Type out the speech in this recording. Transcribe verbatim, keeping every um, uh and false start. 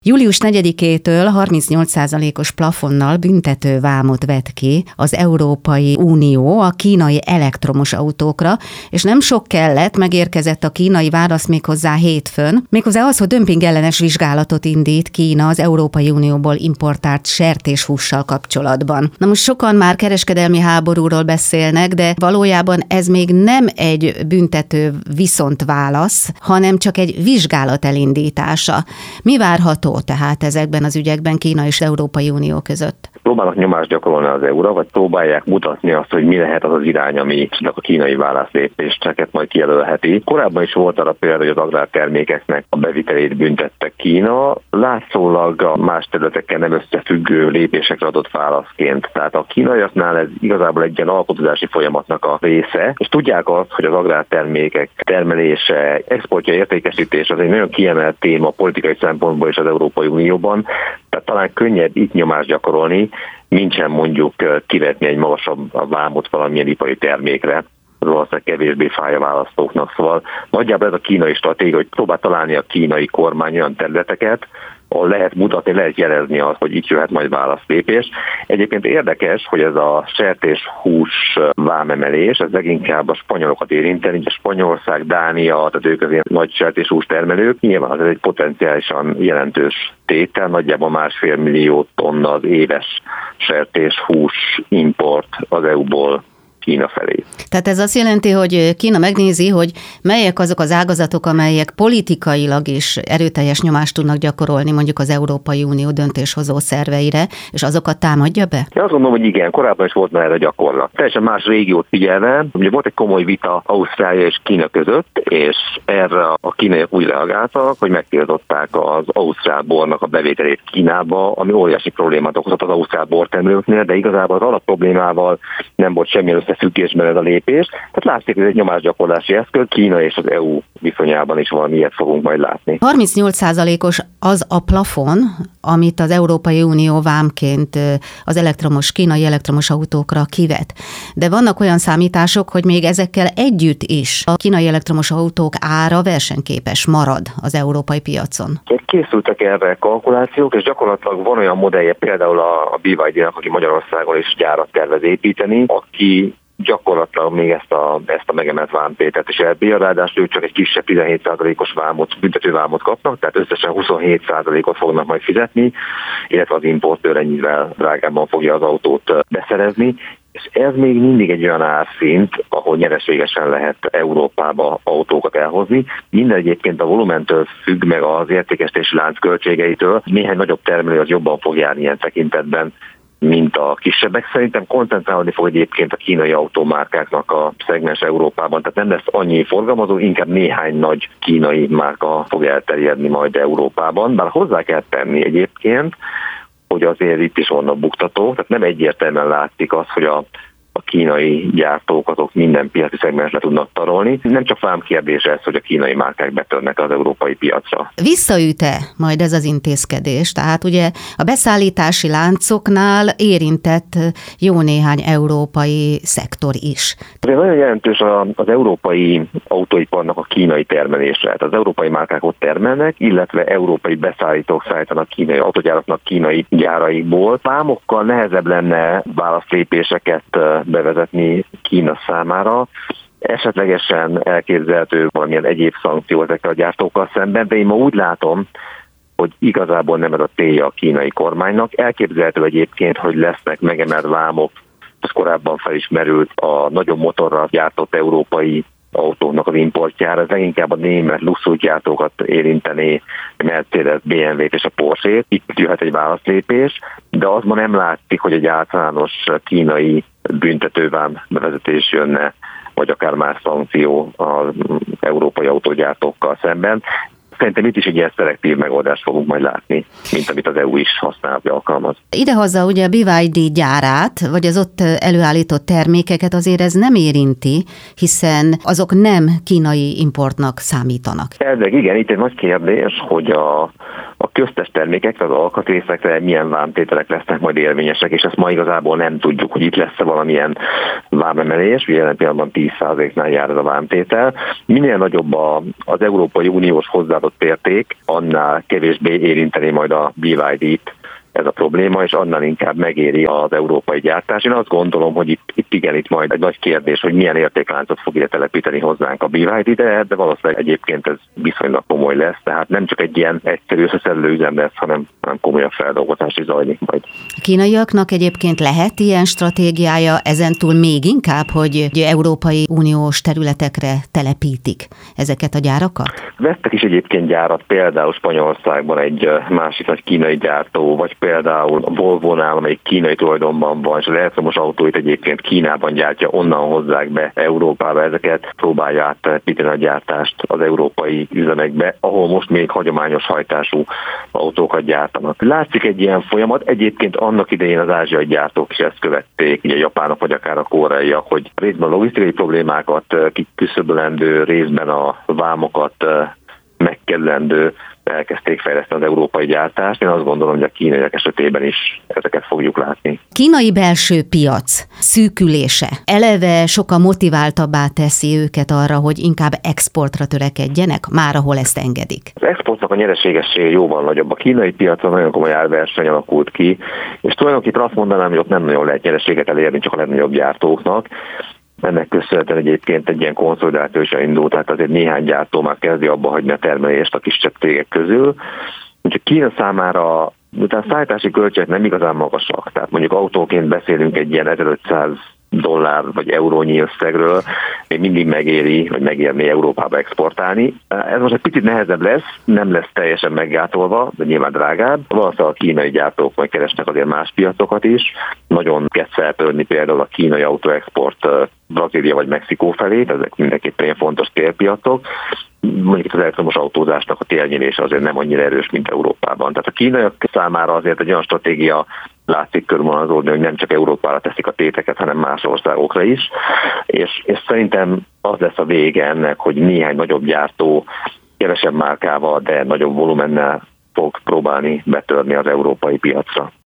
július negyedikétől harmincnyolc százalékos plafonnal büntető vámot vet ki az Európai Unió a kínai elektromos autókra, és nem sok kellett, megérkezett a kínai válasz méghozzá hétfőn, méghozzá az, hogy dömpingellenes vizsgálatot indít Kína az Európai Unióból importált sertéshússal kapcsolatban. Na most sokan már kereskedelmi háborúról beszélnek, de valójában ez még nem egy büntető viszontválasz, hanem csak egy vizsgálat elindítása. Mi várható tehát ezekben az ügyekben Kína és Európai Unió között? Próbálnak nyomást gyakorolni az é u-ra, vagy próbálják mutatni azt, hogy mi lehet az az irány, ami a kínai válaszlépéseket majd kijelölheti. Korábban is volt arra példa, hogy az agrártermékeknek a bevitelét büntettek Kína, látszólag a más területekkel nem összefüggő lépésekre adott válaszként. Tehát a kínaiaknál ez igazából egy ilyen alkotózási folyamatnak a része, és tudják azt, hogy az agrártermékek termelése, exportja, értékesítés az egy nagyon kiemelt téma politikai szempontból is az Európai Unióban, tehát talán könnyebb itt nyomást gyakorolni, nincsen mondjuk kivetni egy magasabb vámot valamilyen ipari termékre, az valószínűleg kevésbé fáj a választóknak. Szóval nagyjából ez a kínai stratégia, hogy próbál találni a kínai kormány olyan területeket, ahol lehet mutatni, lehet jelezni azt, hogy itt jöhet majd válaszlépés. Egyébként érdekes, hogy ez a sertéshús vámemelés, ez leginkább a spanyolokat érinteni, a Spanyolország, Dánia, tehát ők az ilyen nagy sertéshús termelők. Nyilván ez egy potenciálisan jelentős tétel, nagyjából másfél millió tonna az éves sertéshús import az é u-ból Kína felé. Tehát ez azt jelenti, hogy Kína megnézi, hogy melyek azok az ágazatok, amelyek politikailag is erőteljes nyomást tudnak gyakorolni mondjuk az Európai Unió döntéshozó szerveire, és azokat támadja be? Én azt gondolom, hogy igen, korábban is volt már erre gyakorlat. Teljesen más régiót figyelve, ugye volt egy komoly vita Ausztrália és Kína között, és erre a kínaiak úgy reagáltak, hogy megtiltották az ausztrál bornak a bevételét Kínába, ami óriási problémát okozott az ausztrál bortermelőknél, de igazából az alapproblémával nem volt semmilyen összefüggésben ez a lépés. Tehát látszik, hogy ez egy nyomásgyakorlási eszköz, Kína és az é u viszonyában is valami ilyet fogunk majd látni. harmincnyolc százalékos az a plafon, amit az Európai Unió vámként az elektromos, kínai elektromos autókra kivet. De vannak olyan számítások, hogy még ezekkel együtt is a kínai elektromos autók ára versenyképes marad az európai piacon. Készültek erre kalkulációk, és gyakorlatilag van olyan modellje például a bé vé dé-nek, aki Magyarországon is gyárat tervez építeni, aki gyakorlatilag még ezt a, ezt a megemelt vámtételt is elbír, ráadásul ők csak egy kisebb tizenhét százalékos vámot, büntetővámot kapnak, tehát összesen huszonhét százalékot fognak majd fizetni, illetve az importőr ennyivel drágábban fogja az autót beszerezni, és ez még mindig egy olyan árszint, ahol nyereségesen lehet Európába autókat elhozni. Minden egyébként a volumentől függ, meg az értékesítési lánc költségeitől. Néhány nagyobb termelő az jobban fog járni ilyen tekintetben, mint a kisebbek. Szerintem koncentrálni fog egyébként a kínai automárkáknak a szegmens Európában, tehát nem lesz annyi forgalmazó, inkább néhány nagy kínai márka fog elterjedni majd Európában, bár hozzá kell tenni egyébként, hogy azért itt is vannak buktatók, tehát nem egyértelműen látszik az, hogy a a kínai gyártók azok minden piaci szegmensre tudnak tarolni. Nem csak vámkérdés ez, hogy a kínai márkák betörnek az európai piacra. Visszaüt-e majd ez az intézkedés? Tehát ugye a beszállítási láncoknál érintett jó néhány európai szektor is. Ez nagyon jelentős az európai autóiparnak a kínai termelése. Az európai márkák ott termelnek, illetve európai beszállítók szállítanak kínai autógyáraknak kínai gyáraikból. Vámokkal nehezebb lenne válaszlépéseket bevezetni Kína számára. Esetlegesen elképzelhető valamilyen egyéb szankció ezekkel a gyártókkal szemben, de én ma úgy látom, hogy igazából nem ez a célja a kínai kormánynak. Elképzelhető egyébként, hogy lesznek megemelt vámok, ez korábban felismerült a nagyobb motorral gyártott európai autóknak az importjára, ez leginkább a német luxusgyártókat érinteni, Mercedes, bé em vé-t és a Porsche-t. Itt jöhet egy válaszlépés, de az ma nem látszik, hogy egy általános kínai büntetővám bevezetés jönne, vagy akár más szankció az európai autógyártókkal szemben. Szerintem itt is egy ilyen szelektív megoldást fogunk majd látni, mint amit az é u is használ, alkalmaz. Idehozza ugye a bé vé dé gyárát, vagy az ott előállított termékeket azért ez nem érinti, hiszen azok nem kínai importnak számítanak. Ezek igen, itt egy nagy kérdés, hogy a, a köztes termékekre, az alkatrészekre milyen vámtételek lesznek majd érvényesek, és ezt ma igazából nem tudjuk, hogy itt lesz-e valamilyen vámemelés, ugye jelen pillanatban tíz százaléknál jár ez a vámtétel. Minél nagyobb a, az Európai Uniós hozzáadott hozzáadott érték, annál kevésbé érinteni majd a bé vé dé-t ez a probléma, és annál inkább megéri az európai gyártás. Én azt gondolom, hogy itt, itt igen, itt majd egy nagy kérdés, hogy milyen értékláncot fog ide telepíteni hozzánk a bé vé dé, de, de valószínűleg egyébként ez viszonylag komoly lesz, tehát nem csak egy ilyen egyszerű összeszedő üzem lesz, hanem, hanem komolyabb feldolgozás is zajlik majd. A kínaiaknak egyébként lehet ilyen stratégiája, ezentúl még inkább, hogy Európai Uniós területekre telepítik ezeket a gyárakat? Vettek is egyébként gyárat, például Spanyolországban egy másik nagy kínai gyártó, vagy például a Volvo-nál, amelyik kínai tulajdonban van, és az elektromos autóit egyébként Kínában gyártja, onnan hozzák be Európába, ezeket próbálja áttelepíteni a gyártást az európai üzemekbe, ahol most még hagyományos hajtású autókat gyártanak. Látszik egy ilyen folyamat, egyébként annak idején az ázsiai gyártók is ezt követték, ugye a japánok vagy akár a koreaiak, hogy részben a logisztikai problémákat kiküszöbölendő, részben a vámokat megkerülendő elkezdték fejleszteni az európai gyártást. Én azt gondolom, hogy a kínaiak esetében is ezeket fogjuk látni. Kínai belső piac szűkülése eleve sokkal motiváltabbá teszi őket arra, hogy inkább exportra törekedjenek, már ahol ezt engedik. Az exportnak a nyereségessége jóval nagyobb. A kínai piacon nagyon komoly árverseny alakult ki, és tulajdonképpen azt mondanám, hogy ott nem nagyon lehet nyereséget elérni csak a legnagyobb gyártóknak. Ennek köszönhetően egyébként egy ilyen konszolidáció is indult, tehát azért néhány gyártó már kezdi abba hagyni a termelést a kisebb cégek közül. Úgyhogy Kína számára utána szállítási költségek nem igazán magasak, tehát mondjuk autóként beszélünk egy ilyen ezerötszáz dollár vagy eurónyi összegről, még mindig megéri, vagy megérni Európába exportálni. Ez most egy picit nehezebb lesz, nem lesz teljesen meggátolva, de nyilván drágább. Valószínűleg a kínai gyártók majd keresnek azért más piacokat is. Nagyon kezd feltörni például a kínai autóexport Brazília vagy Mexikó felé, ezek mindenképpen ilyen fontos térpiacok. Mondjuk az elektromos autózásnak a térnyelése azért nem annyira erős, mint Európában. Tehát a kínaiak számára azért egy olyan stratégia látszik körvonalazódni, hogy nem csak Európára teszik a téteket, hanem más országokra is. És, és szerintem az lesz a vége ennek, hogy néhány nagyobb gyártó kevesebb márkával, de nagyobb volumennel fog próbálni betörni az európai piacra.